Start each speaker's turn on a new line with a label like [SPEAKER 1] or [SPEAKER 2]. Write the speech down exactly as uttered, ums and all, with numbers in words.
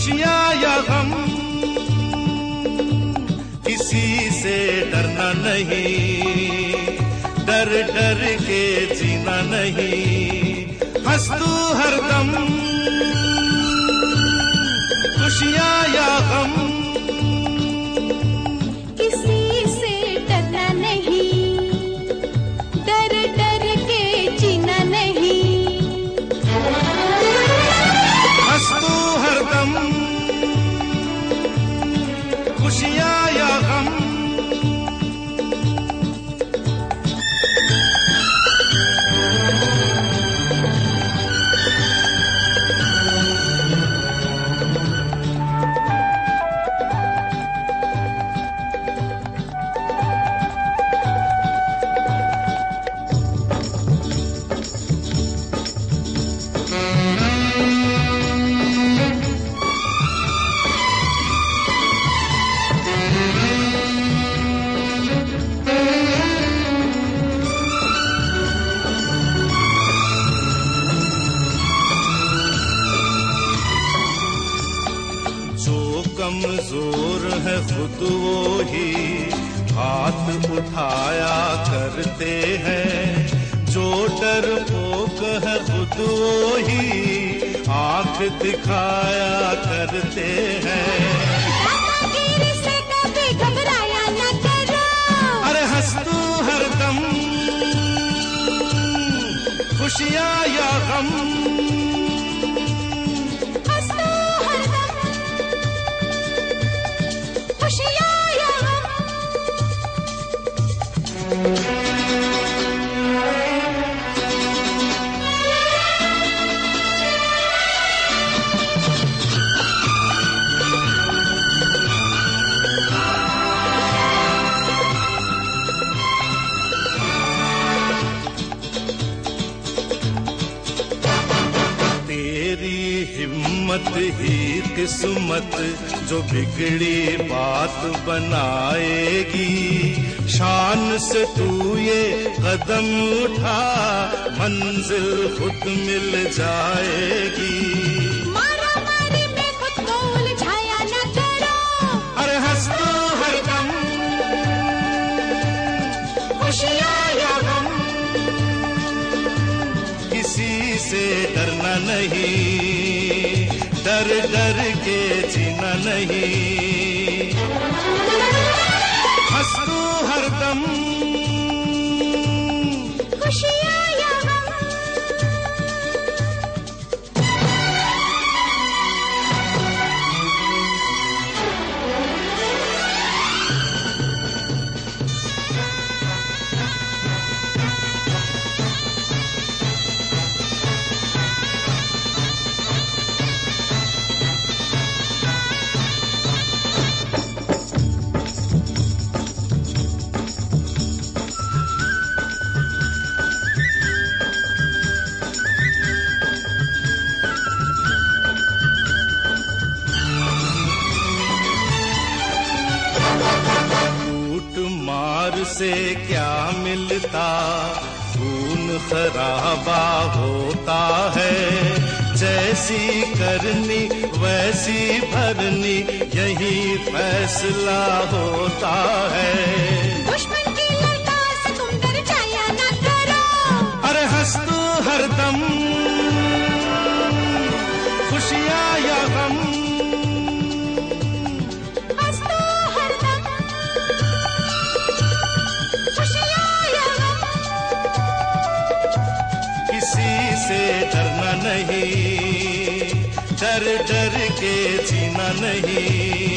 [SPEAKER 1] खुशियाँ या गम, किसी से डरना नहीं, डर डर के जीना नहीं, हंस तू हरदम, खुशियाँ या गम,
[SPEAKER 2] किसी से डरना नहीं, डर डर के जीना नहीं,
[SPEAKER 1] हंस तू हरदम, खुशियाँ या गम। कमजोर है खुद वो ही हाथ उठाया करते हैं, जो डरपोक है खुद वो ही आंख दिखाया करते हैं।
[SPEAKER 2] दादागिरी से कभी घबराया न करो,
[SPEAKER 1] अरे हंस तू हरदम, खुशियाँ या गम, हिम्मत ही किस्मत जो बिगड़ी बात बनाएगी, शान से तू ये कदम उठा मंजिल खुद मिल जाएगी।
[SPEAKER 2] मारा मारी में खुद को उलझाया न करो,
[SPEAKER 1] अरे हंस तू हरदम, खुशियाँ या गम, किसी से डरना नहीं, डर डर के जीना नहीं, हंस तू हरदम,
[SPEAKER 2] खुशियाँ या गम।
[SPEAKER 1] से क्या मिलता, खून खराबा होता है, जैसी करनी वैसी भरनी यही फैसला होता है।
[SPEAKER 2] दुश्मन की ललकार से तुम डर जाया न करो,
[SPEAKER 1] अरे हंस तू हरदम, खुशियाँ या गम, डरना नहीं, डर डर के जीना नहीं।